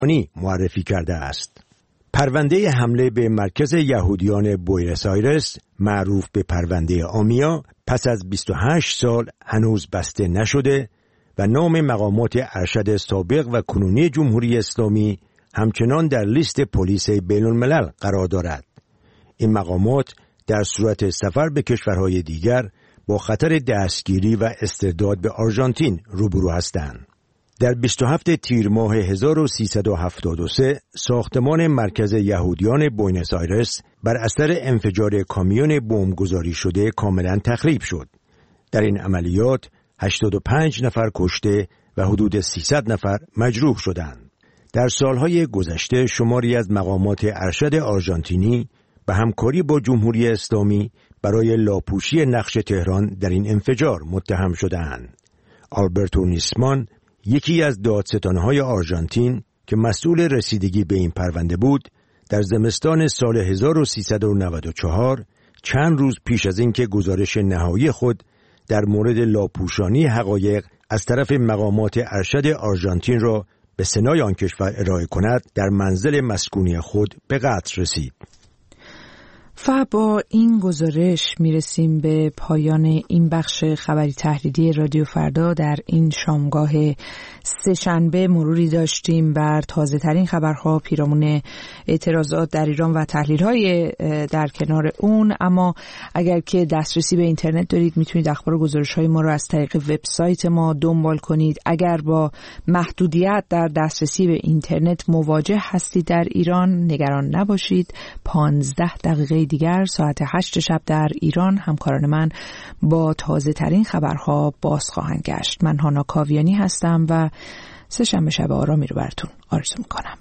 معرفی کرده است. پرونده حمله به مرکز یهودیان بوئنوس آیرس معروف به پرونده آمیا پس از 28 سال هنوز بسته نشده و نام مقامات ارشد سابق و کنونی جمهوری اسلامی همچنان در لیست پلیس بین الملل قرار دارد. این مقامات در صورت سفر به کشورهای دیگر با خطر دستگیری و استرداد به آرژانتین روبرو هستند. در 27 تیر ماه 1373 ساختمان مرکز یهودیان بوئنوس آیرس بر اثر انفجار کامیون بمبگذاری شده کاملا تخریب شد. در این عملیات 85 نفر کشته و حدود 300 نفر مجروح شدند. در سالهای گذشته شماری از مقامات ارشد آرژانتینی به همکاری با جمهوری اسلامی برای لاپوشی نقش تهران در این انفجار متهم شدند. آلبرتو نیسمان، یکی از دادستانهای آرژانتین که مسئول رسیدگی به این پرونده بود، در زمستان سال 1394 چند روز پیش از اینکه گزارش نهایی خود در مورد لاپوشانی حقایق از طرف مقامات ارشد آرژانتین را به سنای آن کشور ارائه کند، در منزل مسکونی خود به قتل رسید. و با این گزارش میرسیم به پایان این بخش خبری تحلیلی رادیو فردا. در این شامگاه سه‌شنبه مروری داشتیم بر تازه ترین خبرها پیرامون اعتراضات در ایران و تحلیل های در کنار اون. اما اگر که دسترسی به اینترنت دارید میتونید اخبار و گزارش های ما رو از طریق وبسایت ما دنبال کنید. اگر با محدودیت در دسترسی به اینترنت مواجه هستید در ایران، نگران نباشید. 15 دقیقه دیگر ساعت 8 شب در ایران همکاران من با تازه ترین خبرها باز خواهند گشت. من هانا کاویانی هستم و سه‌شنبه شب آرامی رو براتون آرزو میکنم.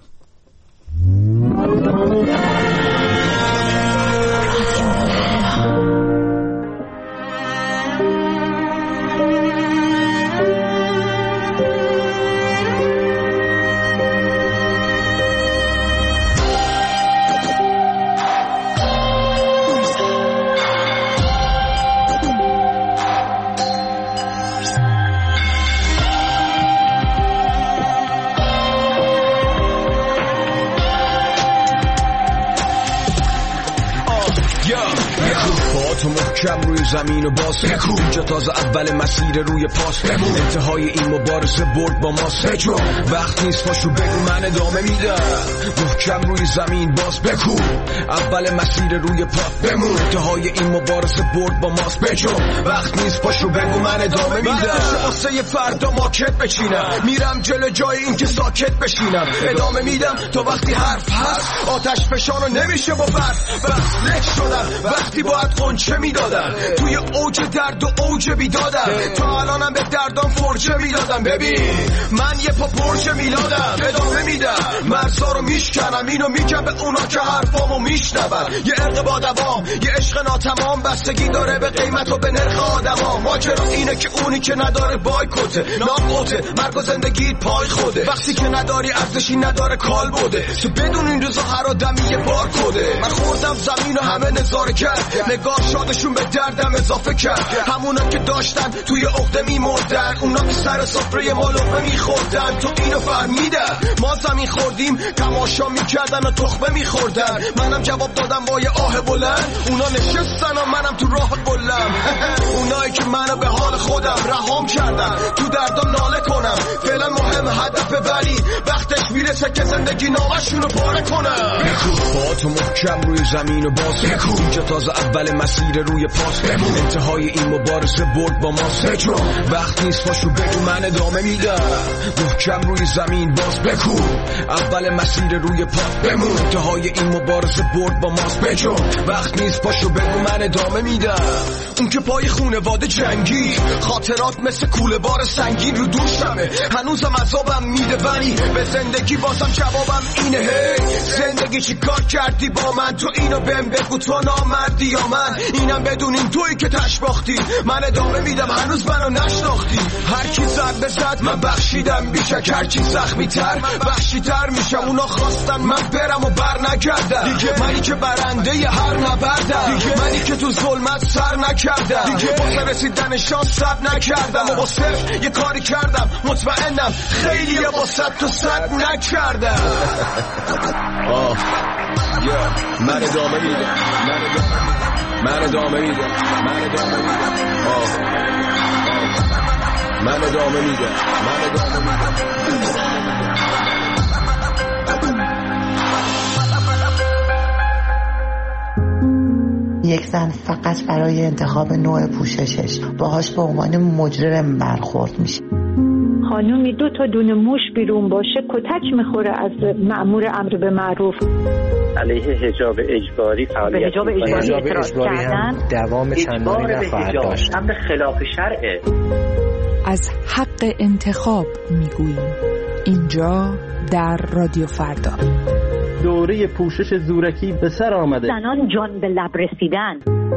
محکم روی زمین و باز اینجا تازه اول مسیر روی پاس انتهای این مبارزه برد با ماست. وقت نیست پاشو بگو من ادامه میدم. محکم روی زمین باز بکو اول مسیر روی پاس بمون. انتهای این مبارزه برد با ماست. وقت نیست پاشو بگو من ادامه میدم. واسه فردا ماکت بچینم میرم جلو جای این که ساکت بشینم. ادامه میدم تا وقتی حرف هست آتش فشانو نمیشه با برف. بس لک شدم وقتی باید قنچه میدادم توی اوج درد و اوج بیدادم. تا الانم به دردام فرجه میدادم. ببین من یه پا پرچه میلادم. ادامه میدم مرزا رو میشکنم اینو میگم به اونا که حرفامو میشنون. یه عرق با دوام یه عشق ناتمام بستگی داره به قیمت و به نرخ آدما. ماجرا اینه که اونی که نداره بایکوته ناقوته مرگ و زندگی پای خوده. وقتی که نداری ارزشی نداره کال بوده. تو بدون این روزا هر آدمی یه بار کده. من خوردم زمین و همه نظاره کرد نگاه شادشون به دردم اضافه کرد. همونا که داشتن توی عقده میمردن اونا که سر سفره ما لقمه میخوردن. تو اینو فهمیدن ما زمین خوردیم تماشا میکردن و تخمه میخوردن. منم جواب دادم با یه آه بلند. اونا نشستن و منم تو راه بلم. اونایی که منو به حال خودم رهام کردن تو دردم ناله کنم. فعلا مهم هدف ولی وقتش میرسه که زندگی نامشونو پاره کنم. با تو محکم روی زمین و باز اینجا تازه اول مسیر روی پاس انتهای این مبارزه برد با ماست. وقت نیست پاشو بگو من ادامه میدم. محکم روی زمین باز بکو اول مسیر روی پاس بمون. انتهای این مبارزه برد با ماست. وقت نیست پاشو بگو من ادامه میدم. اون که پای خونواده جنگی خاطرات مثل کوله بار سنگین رو دوشمه. هنوزم عذابم میده ولی به زندگی بازم جوابم اینه. هی زندگی چی کار کردی با من؟ تو اینو بهم بگو تو نامردی یا من؟ اینم بدونین تویی که تشباختی. من ادامه میدم هنوز منو نشناختی. هر کی زد بزد من بخشیدم بیشک هر چی زخمی تر وحشی تر میشم. اونا خواستن من برم و بر نگردم دیگه، منی که برنده ی هر نبردم دیگه، منی که تو ظلمت سر نکردم دیگه، واسه رسیدن شان صبر نکردم و با صرف یه کاری کردم مطمئنم خیلی با 100 تا 100 نکردم. من ادامه میدم، من ادامه میدم، من ادامه میدم، من ادامه میدم، من ادامه میدم. یک زن فقط برای انتخاب نوع پوششش باهاش به عنوان مجرم برخورد میشه. خانومی 2 تا دونه موش بیرون باشه کتک میخوره از مأمور امر به معروف. علیه حجاب اجباری فعالیت حجاب اجباری هم دوام چندانی نخواهد داشت. امر خلاف شرعه. از حق انتخاب میگوییم اینجا در رادیو فردا. دوره پوشش زورکی به سر آمده. زنان جان به لب رسیدن.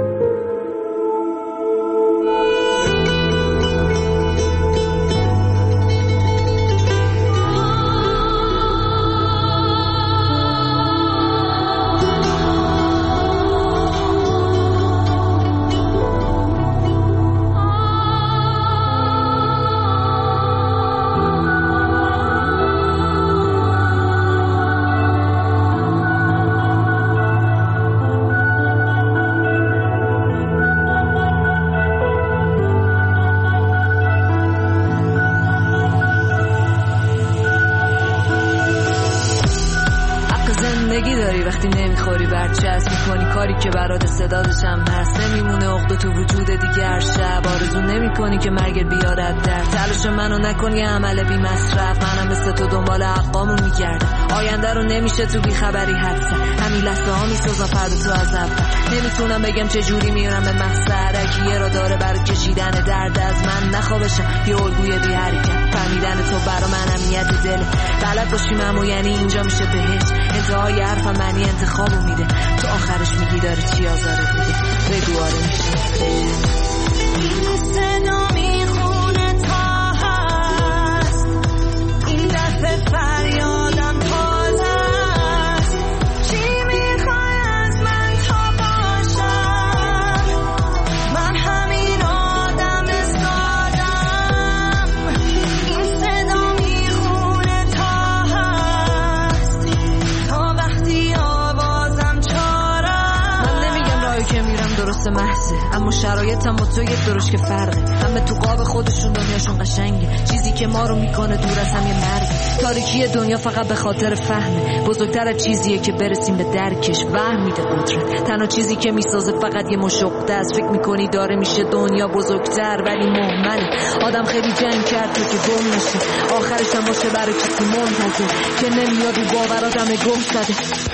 وقتی نمیخوری برچسب میکنی کاری که برات استعدادشم هست، نمیمونه عقده تو وجود دیگر شب. آرزو نمیکنی که مرگ بیارد در تلاش منو نکنی عمل بی مصرف. منم مثل تو دنبال حقامون میگردم، آینده رو نمیشه تو بیخبری حدسم. همین لحظه ها میسازم فردا تو از اول. نمیتونم بگم چه جوری میرم به مقصد، کیه را داره برای کشیدن درد از من نخوابشم یه الگوی بی حرکت. فهمیدن تو برا من امنیت دل، بلد باشیم اما یعنی اینجا میشه بهش. انتهای حرفم معنی انتخابو میده، تو آخرش میگی داره چی آزارت میده. بگو آره میشه. صدا میخونه تا هست، این دفعه فریادم تازه است. چی میخوای از من تا باشم؟ من همین آدم سادم. این صدا میخونه تا هست، تا وقتی آوازم چارم. من نمیگم راهی که میرم درست محضه، اما شرایطم با تو یک درش که فرقه. همه تو قاب خودشون دنیاشون قشنگه، چیزی که ما رو میکنه دور از هم یه مرگ. تاریکی دنیا فقط به خاطر فهمه، بزرگتر از چیزیه که برسیم به درکش. وهم میده قدرت، تنها چیزی که میسازه فقط یه مشقه است. فکر میکنی داره میشه دنیا بزرگتر ولی مهمله. آدم خیلی جنگ کرد تو که گم نشه، آخرش هم باشه برای کسی منتظر که نمیاد و باورادم گم زده.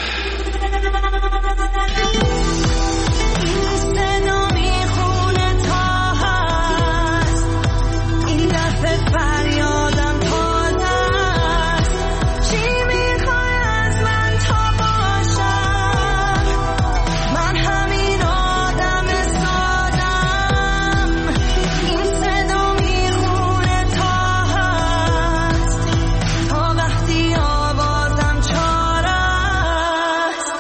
فریادم تازه است. چی میخوای از من تا باشم؟ من همین آدم سادم. این صدا میخونه تا هست، تا وقتی آوازم چاره است.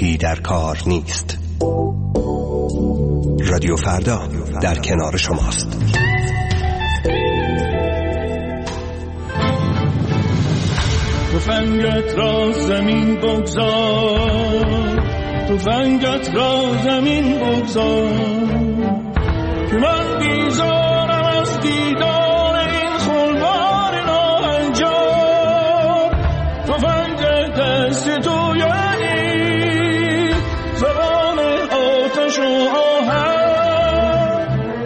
بی‌نصیبی در کار نیست. رادیو فردا در کنار شماست. تفنگت را زمین بگذار، تفنگت را زمین بگذار، که من بیزارم از دیدار این خلوار ناهنجار. تفنگ دست تو یعنی زبان آتش و آهن،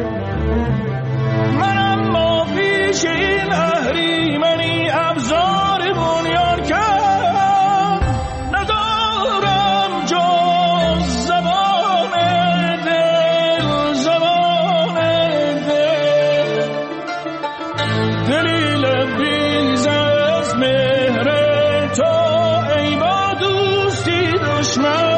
من اما پیش این اهریمنی ابزار بنیان کرد، ندارم جز زبان دل، زبان دل، دلی لبریز از مهر تو ای با دوستی دشمن.